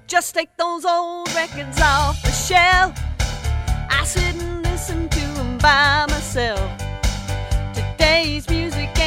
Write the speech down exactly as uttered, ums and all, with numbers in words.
Just take those old records off the shelf. I sit and listen to them by myself. Today's music